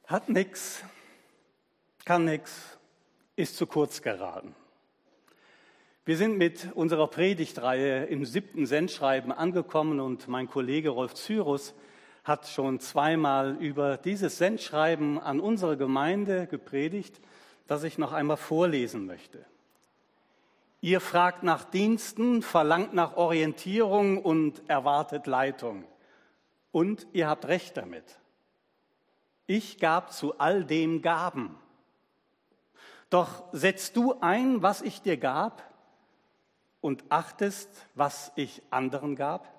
Hat nix, kann nix, ist zu kurz geraten. Wir sind mit unserer Predigtreihe im 7. Sendschreiben angekommen und mein Kollege Rolf Cyrus hat schon zweimal über dieses Sendschreiben an unsere Gemeinde gepredigt, das ich noch einmal vorlesen möchte. Ihr fragt nach Diensten, verlangt nach Orientierung und erwartet Leitung. Und ihr habt recht damit. Ich gab zu all dem Gaben. Doch setzt du ein, was ich dir gab, und achtest, was ich anderen gab?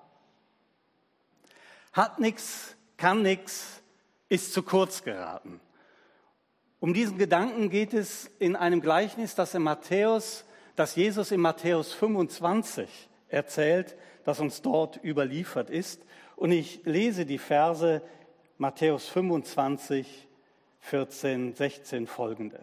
Hat nix, kann nix, ist zu kurz geraten. Um diesen Gedanken geht es in einem Gleichnis, das Jesus in Matthäus 25 erzählt, das uns dort überliefert ist. Und ich lese die Verse Matthäus 25, 14, 16 folgende.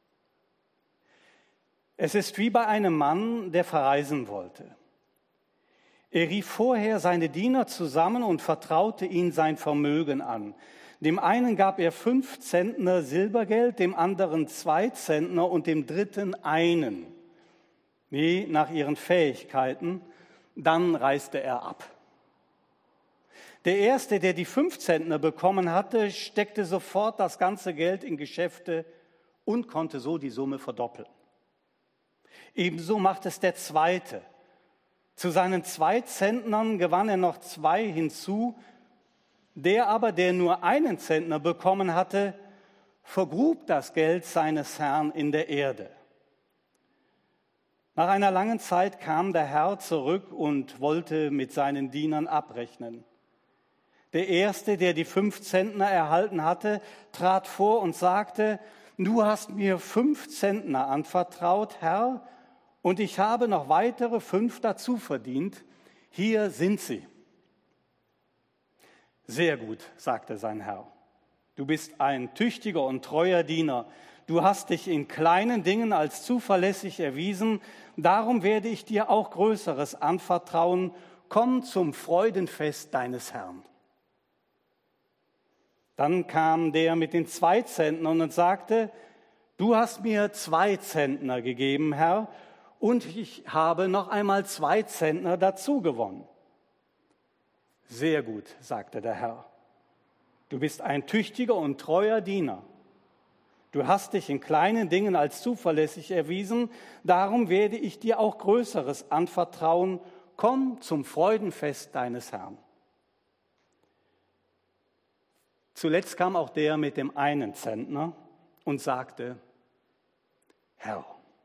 Es ist wie bei einem Mann, der verreisen wollte. Er rief vorher seine Diener zusammen und vertraute ihnen sein Vermögen an. Dem einen gab er 5 Zentner Silbergeld, dem anderen 2 Zentner und dem dritten einen, je nach ihren Fähigkeiten. Dann reiste er ab. Der Erste, der die 5 Zentner bekommen hatte, steckte sofort das ganze Geld in Geschäfte und konnte so die Summe verdoppeln. Ebenso macht es der Zweite. Zu seinen 2 Zentnern gewann er noch 2 hinzu. Der aber, der nur 1 Zentner bekommen hatte, vergrub das Geld seines Herrn in der Erde. Nach einer langen Zeit kam der Herr zurück und wollte mit seinen Dienern abrechnen. Der Erste, der die 5 Zentner erhalten hatte, trat vor und sagte: Du hast mir 5 Zentner anvertraut, Herr, und ich habe noch weitere 5 dazu verdient. Hier sind sie. Sehr gut, sagte sein Herr. Du bist ein tüchtiger und treuer Diener. Du hast dich in kleinen Dingen als zuverlässig erwiesen. Darum werde ich dir auch Größeres anvertrauen. Komm zum Freudenfest deines Herrn. Dann kam der mit den 2 Zentnern und sagte: Du hast mir 2 Zentner gegeben, Herr, und ich habe noch einmal 2 Zentner dazu gewonnen. Sehr gut, sagte der Herr. Du bist ein tüchtiger und treuer Diener. Du hast dich in kleinen Dingen als zuverlässig erwiesen, darum werde ich dir auch Größeres anvertrauen. Komm zum Freudenfest deines Herrn. Zuletzt kam auch der mit dem 1 Zentner und sagte: Herr,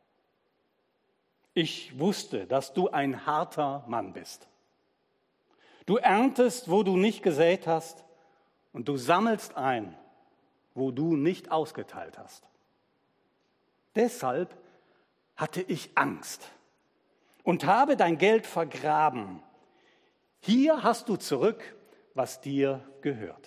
ich wusste, dass du ein harter Mann bist. Du erntest, wo du nicht gesät hast, und du sammelst ein, wo du nicht ausgeteilt hast. Deshalb hatte ich Angst und habe dein Geld vergraben. Hier hast du zurück, was dir gehört.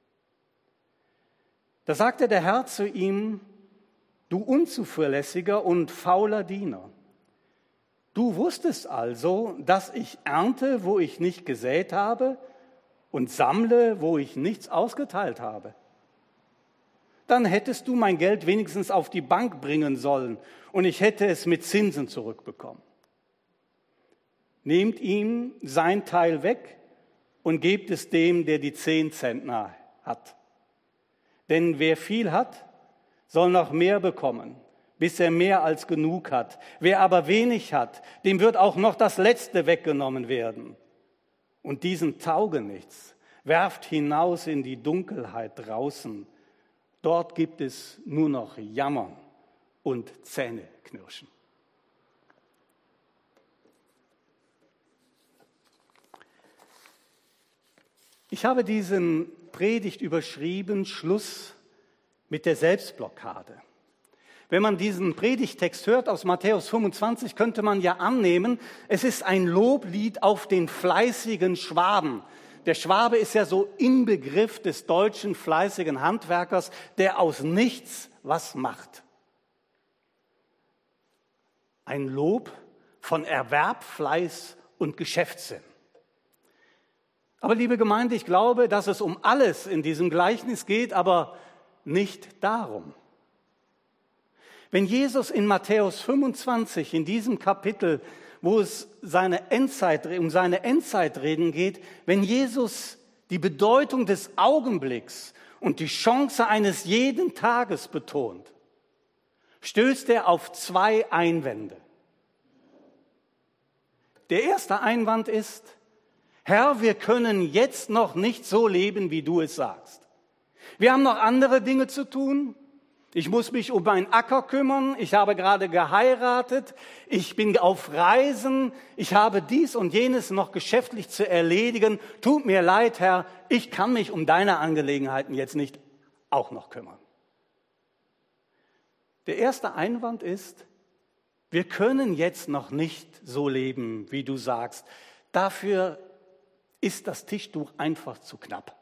Da sagte der Herr zu ihm: Du unzuverlässiger und fauler Diener. Du wusstest also, dass ich ernte, wo ich nicht gesät habe, und sammle, wo ich nichts ausgeteilt habe. Dann hättest du mein Geld wenigstens auf die Bank bringen sollen, und ich hätte es mit Zinsen zurückbekommen. Nehmt ihm sein Teil weg und gebt es dem, der die 10 Zentner hat. Denn wer viel hat, soll noch mehr bekommen, bis er mehr als genug hat. Wer aber wenig hat, dem wird auch noch das Letzte weggenommen werden. Und diesen Taugenichts werft hinaus in die Dunkelheit draußen. Dort gibt es nur noch Jammern und Zähneknirschen. Ich habe diesen Predigt überschrieben: Schluss mit der Selbstblockade. Wenn man diesen Predigtext hört aus Matthäus 25, könnte man ja annehmen, es ist ein Loblied auf den fleißigen Schwaben. Der Schwabe ist ja so Inbegriff des deutschen fleißigen Handwerkers, der aus nichts was macht. Ein Lob von Erwerb, Fleiß und Geschäftssinn. Aber liebe Gemeinde, ich glaube, dass es um alles in diesem Gleichnis geht, aber nicht darum. Wenn Jesus in Matthäus 25, in diesem Kapitel, wo es um seine Endzeitreden geht, wenn Jesus die Bedeutung des Augenblicks und die Chance eines jeden Tages betont, stößt er auf 2 Einwände. Der erste Einwand ist: Herr, wir können jetzt noch nicht so leben, wie du es sagst. Wir haben noch andere Dinge zu tun. Ich muss mich um meinen Acker kümmern. Ich habe gerade geheiratet. Ich bin auf Reisen. Ich habe dies und jenes noch geschäftlich zu erledigen. Tut mir leid, Herr, ich kann mich um deine Angelegenheiten jetzt nicht auch noch kümmern. Der erste Einwand ist: Wir können jetzt noch nicht so leben, wie du sagst. Dafür ist das Tischtuch einfach zu knapp.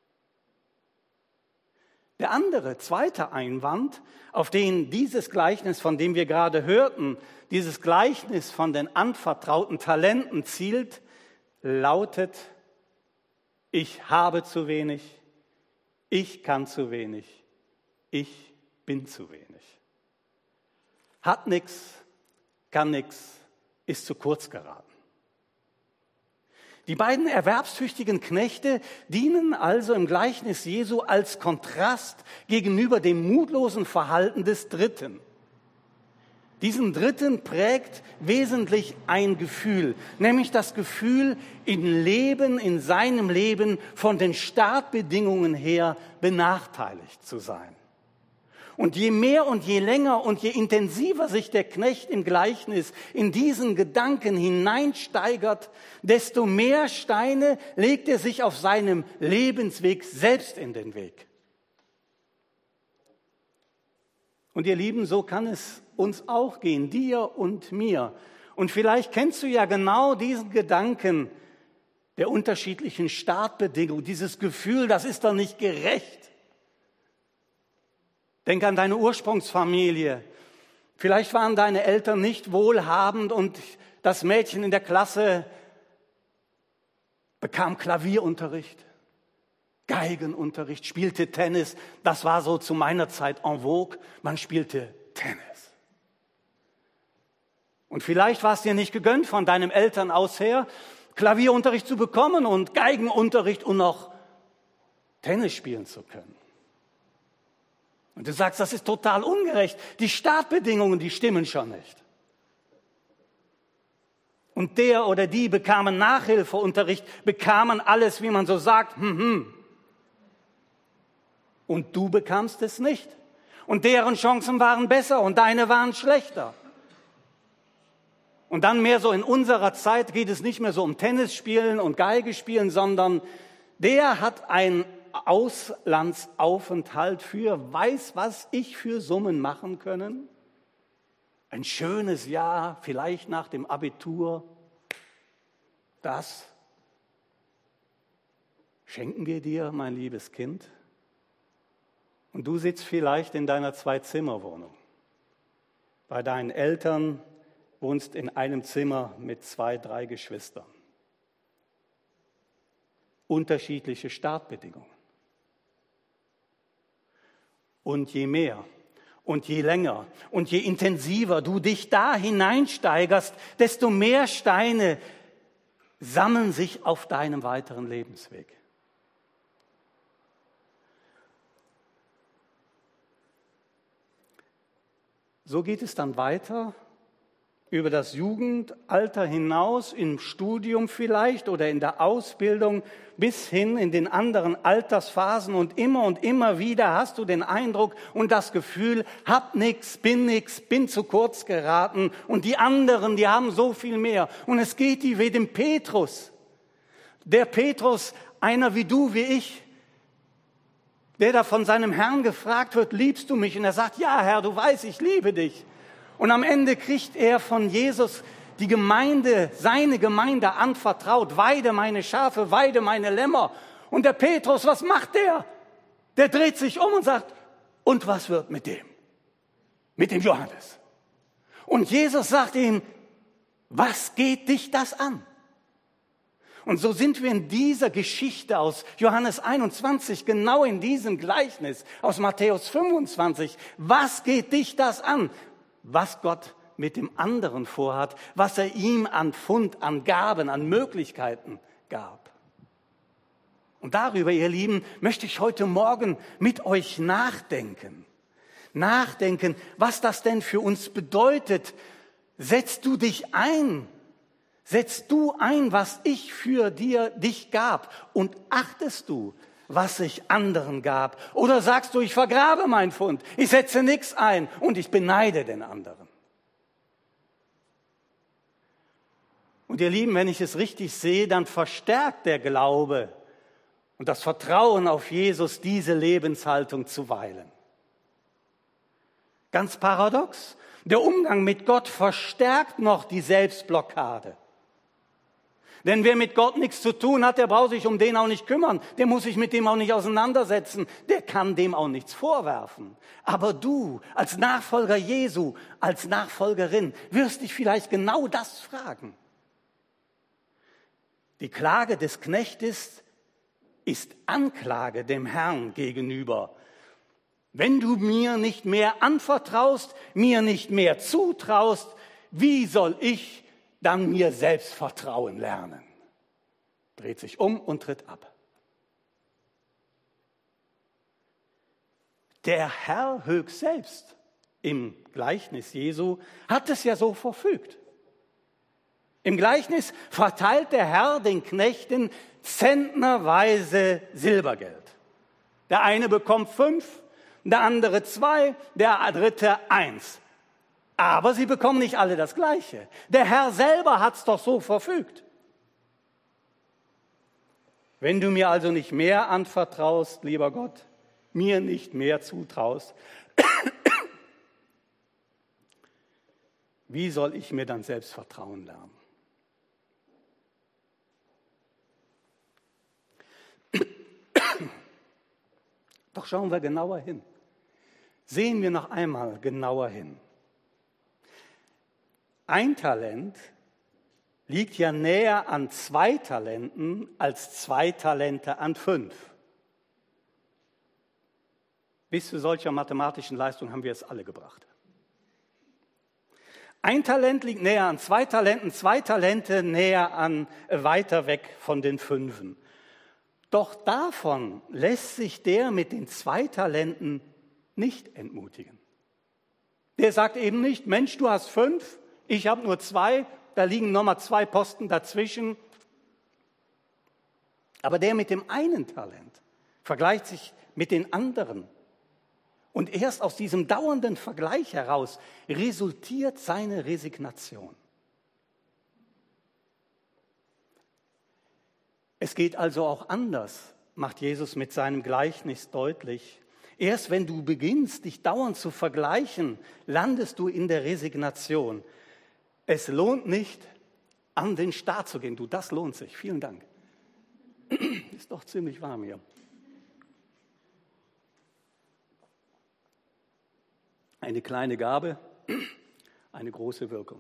Der andere, zweite Einwand, auf den dieses Gleichnis, von dem wir gerade hörten, dieses Gleichnis von den anvertrauten Talenten zielt, lautet: Ich habe zu wenig, ich kann zu wenig, ich bin zu wenig. Hat nichts, kann nichts, ist zu kurz geraten. Die beiden erwerbstüchtigen Knechte dienen also im Gleichnis Jesu als Kontrast gegenüber dem mutlosen Verhalten des Dritten. Diesen Dritten prägt wesentlich ein Gefühl, nämlich das Gefühl, in seinem Leben von den Startbedingungen her benachteiligt zu sein. Und je mehr und je länger und je intensiver sich der Knecht im Gleichnis in diesen Gedanken hineinsteigert, desto mehr Steine legt er sich auf seinem Lebensweg selbst in den Weg. Und ihr Lieben, so kann es uns auch gehen, dir und mir. Und vielleicht kennst du ja genau diesen Gedanken der unterschiedlichen Startbedingungen, dieses Gefühl, das ist doch nicht gerecht. Denk an deine Ursprungsfamilie. Vielleicht waren deine Eltern nicht wohlhabend und das Mädchen in der Klasse bekam Klavierunterricht, Geigenunterricht, spielte Tennis. Das war so zu meiner Zeit en vogue. Man spielte Tennis. Und vielleicht war es dir nicht gegönnt, von deinem Eltern aus her Klavierunterricht zu bekommen und Geigenunterricht und noch Tennis spielen zu können. Und du sagst, das ist total ungerecht. Die Startbedingungen, die stimmen schon nicht. Und der oder die bekamen Nachhilfeunterricht, bekamen alles, wie man so sagt, Und du bekamst es nicht. Und deren Chancen waren besser und deine waren schlechter. Und dann mehr so in unserer Zeit geht es nicht mehr so um Tennisspielen und Geige spielen, sondern der hat ein Auslandsaufenthalt für weiß was ich für Summen machen können. Ein schönes Jahr, vielleicht nach dem Abitur. Das schenken wir dir, mein liebes Kind. Und du sitzt vielleicht in deiner 2-Zimmer-Wohnung. Bei deinen Eltern wohnst in einem Zimmer mit 2, 3 Geschwistern. Unterschiedliche Startbedingungen. Und je mehr und je länger und je intensiver du dich da hineinsteigerst, desto mehr Steine sammeln sich auf deinem weiteren Lebensweg. So geht es dann weiter über das Jugendalter hinaus, im Studium vielleicht oder in der Ausbildung, bis hin in den anderen Altersphasen. Und immer wieder hast du den Eindruck und das Gefühl, hab nix, bin zu kurz geraten. Und die anderen, die haben so viel mehr. Und es geht dir wie dem Petrus. Der Petrus, einer wie du, wie ich, der da von seinem Herrn gefragt wird, liebst du mich? Und er sagt, ja Herr, du weißt, ich liebe dich. Und am Ende kriegt er von Jesus die Gemeinde, seine Gemeinde anvertraut. Weide meine Schafe, weide meine Lämmer. Und der Petrus, was macht der? Der dreht sich um und sagt, und was wird mit dem? Mit dem Johannes. Und Jesus sagt ihm, was geht dich das an? Und so sind wir in dieser Geschichte aus Johannes 21, genau in diesem Gleichnis aus Matthäus 25. Was geht dich das an? Was Gott mit dem anderen vorhat, was er ihm an Pfund, an Gaben, an Möglichkeiten gab. Und darüber, ihr Lieben, möchte ich heute Morgen mit euch nachdenken. Nachdenken, was das denn für uns bedeutet. Setzt du dich ein? Setzt du ein, was ich für dich gab? Und achtest du, was ich anderen gab? Oder sagst du, ich vergrabe mein Pfund, ich setze nichts ein und ich beneide den anderen? Und ihr Lieben, wenn ich es richtig sehe, dann verstärkt der Glaube und das Vertrauen auf Jesus diese Lebenshaltung zuweilen. Ganz paradox, der Umgang mit Gott verstärkt noch die Selbstblockade. Denn wer mit Gott nichts zu tun hat, der braucht sich um den auch nicht kümmern. Der muss sich mit dem auch nicht auseinandersetzen. Der kann dem auch nichts vorwerfen. Aber du, als Nachfolger Jesu, als Nachfolgerin, wirst dich vielleicht genau das fragen. Die Klage des Knechtes ist Anklage dem Herrn gegenüber. Wenn du mir nicht mehr anvertraust, mir nicht mehr zutraust, wie soll ich dann mir selbst vertrauen lernen? Dreht sich um und tritt ab. Der Herr höchst selbst im Gleichnis Jesu hat es ja so verfügt. Im Gleichnis verteilt der Herr den Knechten zentnerweise Silbergeld. Der eine bekommt 5, der andere 2, der dritte 1. Aber sie bekommen nicht alle das Gleiche. Der Herr selber hat es doch so verfügt. Wenn du mir also nicht mehr anvertraust, lieber Gott, mir nicht mehr zutraust, wie soll ich mir dann selbst vertrauen lernen? Doch schauen wir genauer hin. Sehen wir noch einmal genauer hin. 1 Talent liegt ja näher an 2 Talenten als 2 Talente an 5. Bis zu solcher mathematischen Leistung haben wir es alle gebracht. 1 Talent liegt näher an 2 Talenten, 2 Talente weiter weg von den 5. Doch davon lässt sich der mit den 2 Talenten nicht entmutigen. Der sagt eben nicht, Mensch, du hast 5, ich habe nur 2, da liegen nochmal 2 Posten dazwischen. Aber der mit dem einen Talent vergleicht sich mit den anderen. Und erst aus diesem dauernden Vergleich heraus resultiert seine Resignation. Es geht also auch anders, macht Jesus mit seinem Gleichnis deutlich. Erst wenn du beginnst, dich dauernd zu vergleichen, landest du in der Resignation. Es lohnt nicht, an den Start zu gehen. Du, das lohnt sich. Vielen Dank. Ist doch ziemlich warm hier. Eine kleine Gabe, eine große Wirkung.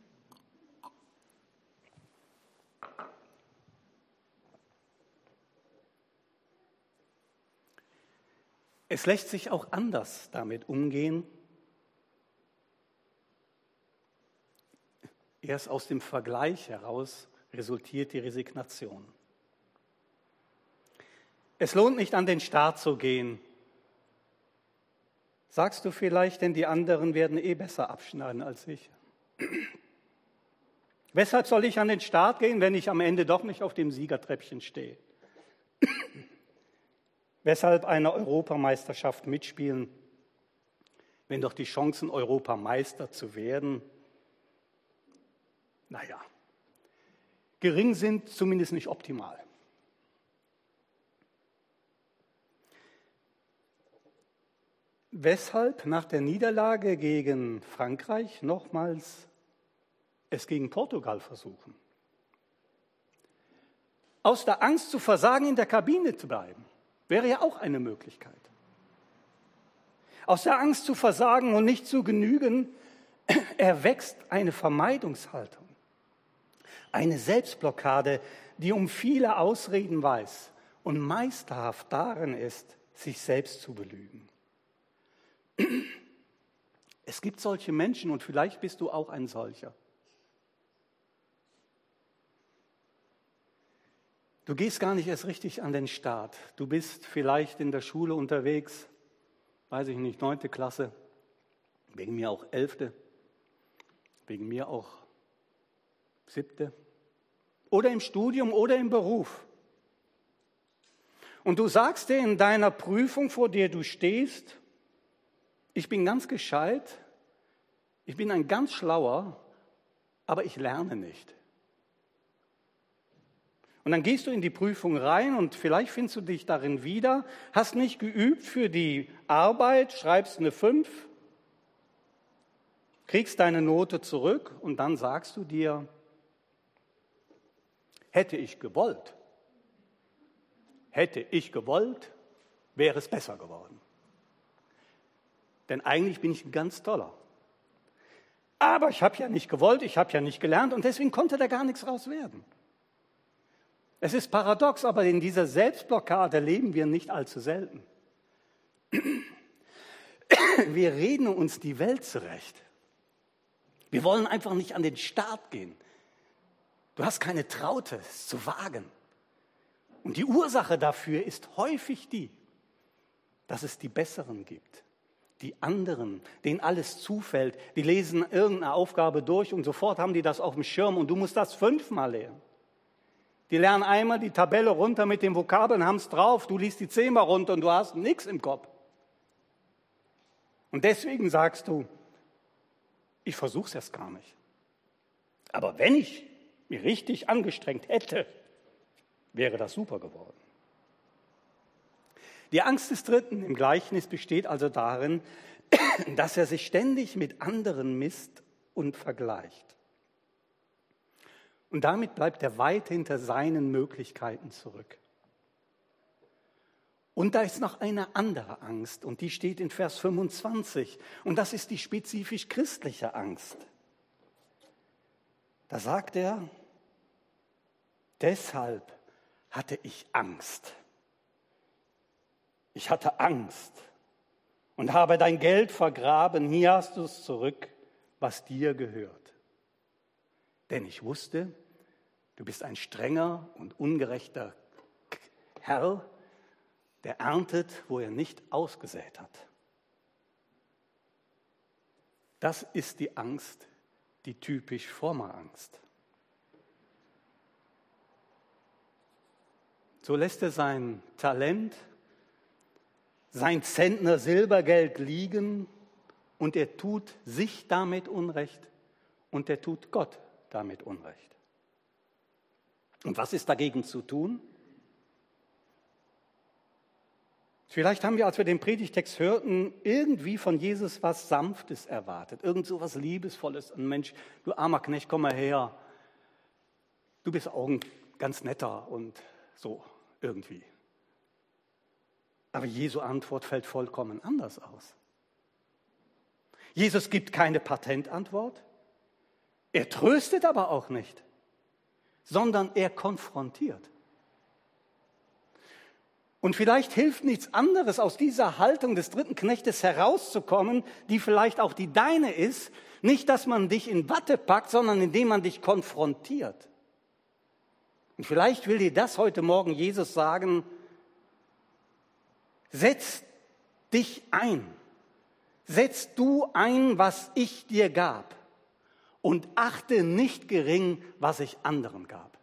Es lässt sich auch anders damit umgehen. Erst aus dem Vergleich heraus resultiert die Resignation. Es lohnt nicht, an den Start zu gehen. Sagst du vielleicht, denn die anderen werden besser abschneiden als ich. Weshalb soll ich an den Start gehen, wenn ich am Ende doch nicht auf dem Siegertreppchen stehe? Weshalb eine Europameisterschaft mitspielen, wenn doch die Chancen, Europameister zu werden, gering sind, zumindest nicht optimal. Weshalb nach der Niederlage gegen Frankreich nochmals es gegen Portugal versuchen? Aus der Angst zu versagen, in der Kabine zu bleiben, wäre ja auch eine Möglichkeit. Aus der Angst zu versagen und nicht zu genügen, erwächst eine Vermeidungshaltung. Eine Selbstblockade, die um viele Ausreden weiß und meisterhaft darin ist, sich selbst zu belügen. Es gibt solche Menschen und vielleicht bist du auch ein solcher. Du gehst gar nicht erst richtig an den Start. Du bist vielleicht in der Schule unterwegs, weiß ich nicht, 9. Klasse, wegen mir auch 11., wegen mir auch 7. oder im Studium oder im Beruf. Und du sagst dir in deiner Prüfung, vor der du stehst, ich bin ganz gescheit, ich bin ein ganz Schlauer, aber ich lerne nicht. Und dann gehst du in die Prüfung rein und vielleicht findest du dich darin wieder, hast nicht geübt für die Arbeit, schreibst eine 5, kriegst deine Note zurück und dann sagst du dir, hätte ich gewollt, wäre es besser geworden. Denn eigentlich bin ich ein ganz toller. Aber ich habe ja nicht gewollt, ich habe ja nicht gelernt und deswegen konnte da gar nichts raus werden. Es ist paradox, aber in dieser Selbstblockade leben wir nicht allzu selten. Wir reden uns die Welt zurecht. Wir wollen einfach nicht an den Start gehen. Du hast keine Traute, es zu wagen. Und die Ursache dafür ist häufig die, dass es die Besseren gibt. Die anderen, denen alles zufällt, die lesen irgendeine Aufgabe durch und sofort haben die das auf dem Schirm und du musst das 5-mal lernen. Die lernen einmal die Tabelle runter mit den Vokabeln, haben es drauf, du liest die 10-mal runter und du hast nichts im Kopf. Und deswegen sagst du, ich versuche es erst gar nicht. Aber wenn ich mich richtig angestrengt hätte, wäre das super geworden. Die Angst des Dritten im Gleichnis besteht also darin, dass er sich ständig mit anderen misst und vergleicht. Und damit bleibt er weit hinter seinen Möglichkeiten zurück. Und da ist noch eine andere Angst und die steht in Vers 25 und das ist die spezifisch christliche Angst. Da sagt er, deshalb hatte ich Angst. Ich hatte Angst und habe dein Geld vergraben, hier hast du es zurück, was dir gehört. Denn ich wusste, du bist ein strenger und ungerechter Herr, der erntet, wo er nicht ausgesät hat. Das ist die Angst, die typisch Vormalangst. So lässt er sein Talent, sein Zentner Silbergeld liegen und er tut sich damit Unrecht und er tut Gott damit Unrecht. Und was ist dagegen zu tun? Vielleicht haben wir, als wir den Predigtext hörten, irgendwie von Jesus was Sanftes erwartet, irgend so was Liebesvolles. Ein Mensch, du armer Knecht, komm mal her. Du bist auch ein ganz netter und so irgendwie. Aber Jesu Antwort fällt vollkommen anders aus. Jesus gibt keine Patentantwort. Er tröstet aber auch nicht, sondern er konfrontiert. Und vielleicht hilft nichts anderes, aus dieser Haltung des dritten Knechtes herauszukommen, die vielleicht auch die deine ist, nicht, dass man dich in Watte packt, sondern indem man dich konfrontiert. Und vielleicht will dir das heute Morgen Jesus sagen, setz dich ein, setz du ein, was ich dir gab und achte nicht gering, was ich anderen gab.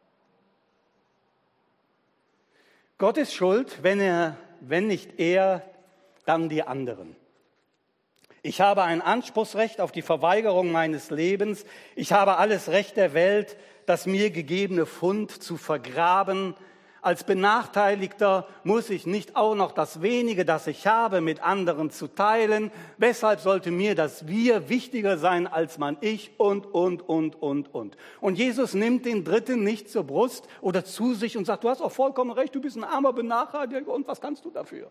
Gott ist schuld, wenn nicht er, dann die anderen. Ich habe ein Anspruchsrecht auf die Verweigerung meines Lebens. Ich habe alles Recht der Welt, das mir gegebene Pfund zu vergraben. Als Benachteiligter muss ich nicht auch noch das Wenige, das ich habe, mit anderen zu teilen. Weshalb sollte mir das Wir wichtiger sein als mein Ich und. Und Jesus nimmt den Dritten nicht zur Brust oder zu sich und sagt, du hast auch vollkommen recht, du bist ein armer Benachteiligter und was kannst du dafür?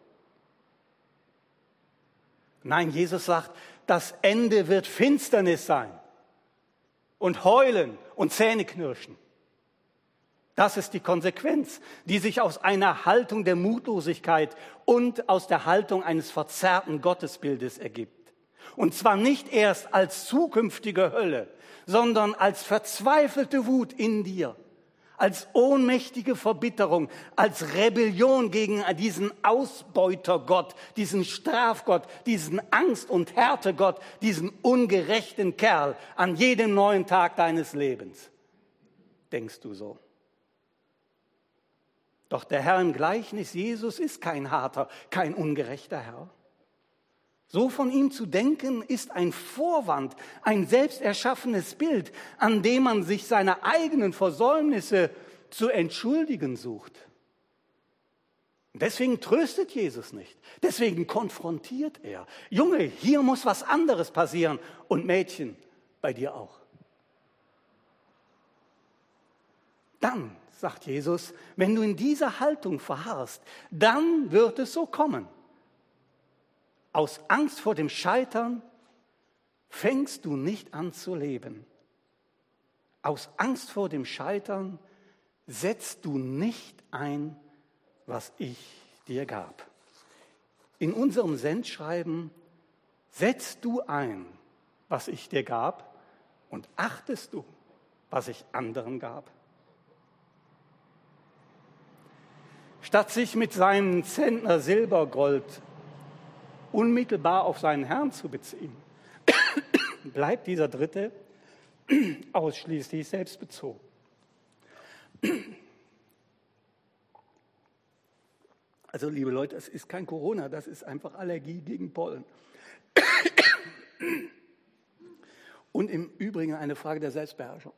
Nein, Jesus sagt, das Ende wird Finsternis sein. und heulen und Zähneknirschen. Das ist die Konsequenz, die sich aus einer Haltung der Mutlosigkeit und aus der Haltung eines verzerrten Gottesbildes ergibt. Und zwar nicht erst als zukünftige Hölle, sondern als verzweifelte Wut in dir, als ohnmächtige Verbitterung, als Rebellion gegen diesen Ausbeutergott, diesen Strafgott, diesen Angst- und Härtegott, diesen ungerechten Kerl an jedem neuen Tag deines Lebens. Denkst du so? Doch der Herr im Gleichnis Jesus ist kein harter, kein ungerechter Herr. So von ihm zu denken, ist ein Vorwand, ein selbst erschaffenes Bild, an dem man sich seine eigenen Versäumnisse zu entschuldigen sucht. Deswegen tröstet Jesus nicht, deswegen konfrontiert er. Junge, hier muss was anderes passieren und Mädchen, bei dir auch. Dann, sagt Jesus, wenn du in dieser Haltung verharrst, dann wird es so kommen. Aus Angst vor dem Scheitern fängst du nicht an zu leben. Aus Angst vor dem Scheitern setzt du nicht ein, was ich dir gab. In unserem Sendschreiben setzt du ein, was ich dir gab, und achtest du, was ich anderen gab. Statt sich mit seinem Zentner Silbergold unmittelbar auf seinen Herrn zu beziehen, bleibt dieser Dritte ausschließlich selbstbezogen. Also, liebe Leute, es ist kein Corona, das ist einfach Allergie gegen Pollen. Und im Übrigen eine Frage der Selbstbeherrschung.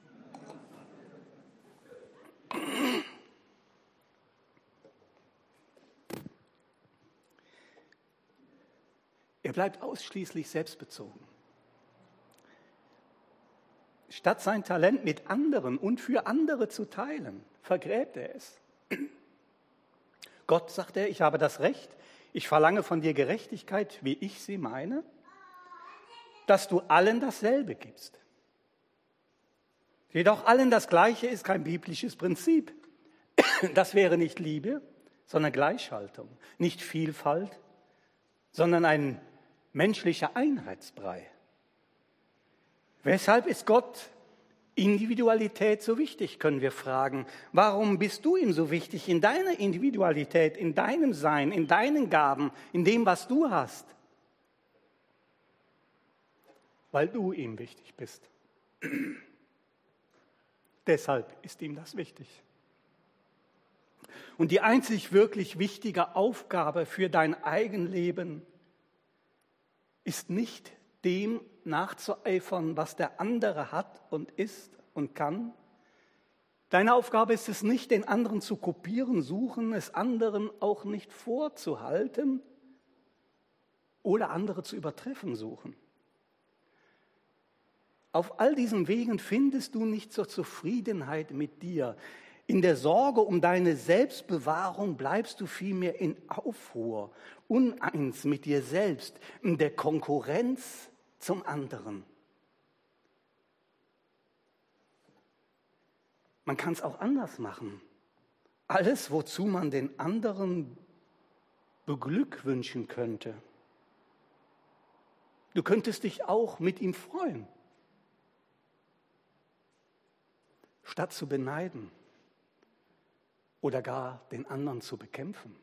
Er bleibt ausschließlich selbstbezogen. Statt sein Talent mit anderen und für andere zu teilen, vergräbt er es. Gott, sagt er, ich habe das Recht, ich verlange von dir Gerechtigkeit, wie ich sie meine, dass du allen dasselbe gibst. Jedoch allen das Gleiche ist kein biblisches Prinzip. Das wäre nicht Liebe, sondern Gleichschaltung, nicht Vielfalt, sondern ein menschlicher Einheitsbrei. Weshalb ist Gott Individualität so wichtig, können wir fragen. Warum bist du ihm so wichtig in deiner Individualität, in deinem Sein, in deinen Gaben, in dem, was du hast? Weil du ihm wichtig bist. Deshalb ist ihm das wichtig. Und die einzig wirklich wichtige Aufgabe für dein Eigenleben ist nicht dem nachzueifern, was der andere hat und ist und kann. Deine Aufgabe ist es nicht, den anderen zu kopieren, suchen, es anderen auch nicht vorzuhalten oder andere zu übertreffen suchen. Auf all diesen Wegen findest du nicht zur Zufriedenheit mit dir. In der Sorge um deine Selbstbewahrung bleibst du vielmehr in Aufruhr, uneins mit dir selbst, in der Konkurrenz zum anderen. Man kann es auch anders machen. Alles, wozu man den anderen beglückwünschen könnte. Du könntest dich auch mit ihm freuen, statt zu beneiden oder gar den anderen zu bekämpfen.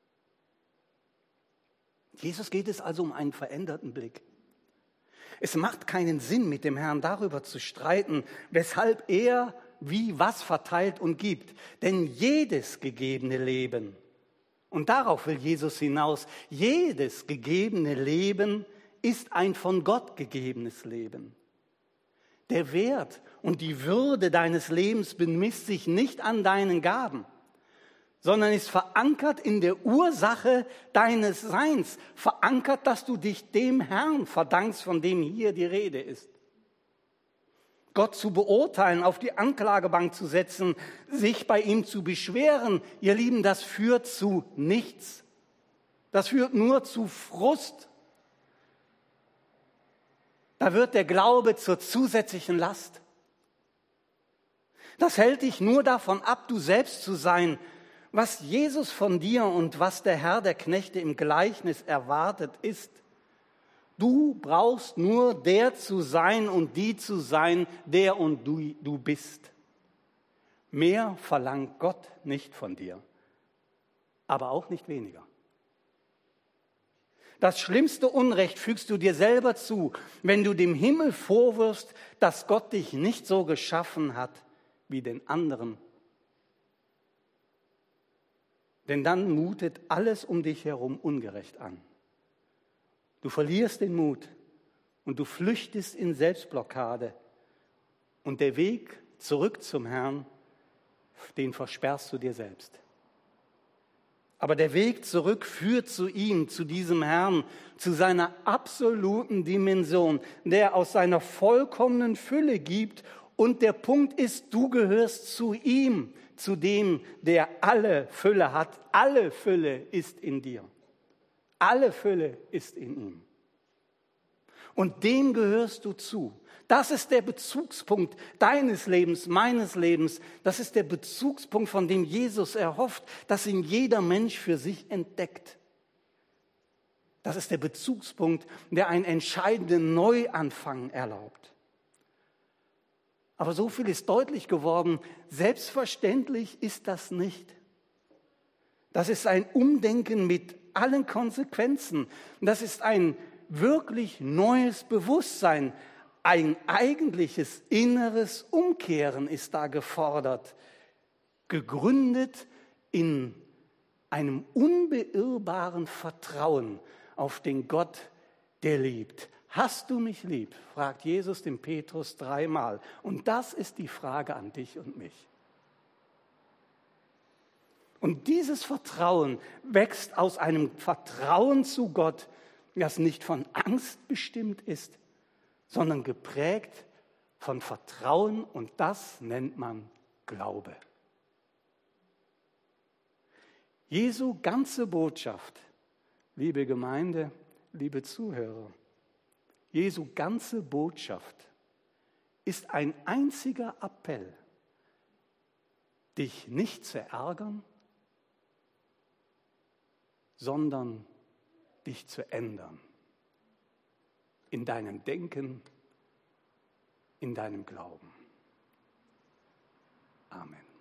Jesus geht es also um einen veränderten Blick. Es macht keinen Sinn, mit dem Herrn darüber zu streiten, weshalb er wie was verteilt und gibt. Denn jedes gegebene Leben, und darauf will Jesus hinaus, jedes gegebene Leben ist ein von Gott gegebenes Leben. Der Wert und die Würde deines Lebens bemisst sich nicht an deinen Gaben, sondern ist verankert in der Ursache deines Seins, verankert, dass du dich dem Herrn verdankst, von dem hier die Rede ist. Gott zu beurteilen, auf die Anklagebank zu setzen, sich bei ihm zu beschweren, ihr Lieben, das führt zu nichts. Das führt nur zu Frust. Da wird der Glaube zur zusätzlichen Last. Das hält dich nur davon ab, du selbst zu sein, was Jesus von dir und was der Herr der Knechte im Gleichnis erwartet ist. Du brauchst nur der zu sein und die zu sein, der und du bist. Mehr verlangt Gott nicht von dir, aber auch nicht weniger. Das schlimmste Unrecht fügst du dir selber zu, wenn du dem Himmel vorwirfst, dass Gott dich nicht so geschaffen hat wie den anderen. Denn dann mutet alles um dich herum ungerecht an. Du verlierst den Mut und du flüchtest in Selbstblockade. Und der Weg zurück zum Herrn, den versperrst du dir selbst. Aber der Weg zurück führt zu ihm, zu diesem Herrn, zu seiner absoluten Dimension, der aus seiner vollkommenen Fülle gibt. Und der Punkt ist, du gehörst zu ihm, zu dem, der alle Fülle hat. Alle Fülle ist in dir. Alle Fülle ist in ihm. Und dem gehörst du zu. Das ist der Bezugspunkt deines Lebens, meines Lebens. Das ist der Bezugspunkt, von dem Jesus erhofft, dass ihn jeder Mensch für sich entdeckt. Das ist der Bezugspunkt, der einen entscheidenden Neuanfang erlaubt. Aber so viel ist deutlich geworden, selbstverständlich ist das nicht. Das ist ein Umdenken mit allen Konsequenzen. Das ist ein wirklich neues Bewusstsein. Ein eigentliches inneres Umkehren ist da gefordert, gegründet in einem unbeirrbaren Vertrauen auf den Gott, der liebt. Hast du mich lieb? Fragt Jesus den Petrus 3-mal. Und das ist die Frage an dich und mich. Und dieses Vertrauen wächst aus einem Vertrauen zu Gott, das nicht von Angst bestimmt ist, sondern geprägt von Vertrauen, und das nennt man Glaube. Jesu ganze Botschaft, liebe Gemeinde, liebe Zuhörer, Jesu ganze Botschaft ist ein einziger Appell, dich nicht zu ärgern, sondern dich zu ändern. In deinem Denken, in deinem Glauben. Amen.